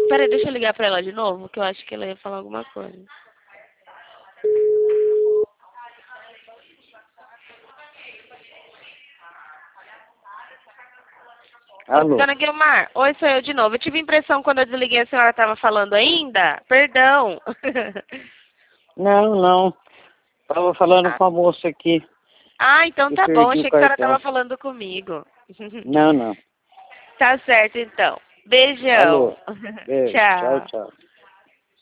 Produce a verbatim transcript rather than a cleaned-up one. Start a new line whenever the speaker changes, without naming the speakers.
Peraí, deixa eu ligar pra ela de novo, que eu acho que ela ia falar alguma coisa.
Alô?
Dona Guilmar, oi, sou eu de novo. Eu tive a impressão quando eu desliguei a senhora estava falando ainda. Perdão.
Não, não. Tava falando
ah.
com a moça aqui.
ah, então
Eu
tá bom.
perdi o
Achei que a senhora
cartão.
estava falando comigo.
Não, não.
Tá certo, então. Beijão.
Alô? Beijo. Tchau,
Tchau.
tchau.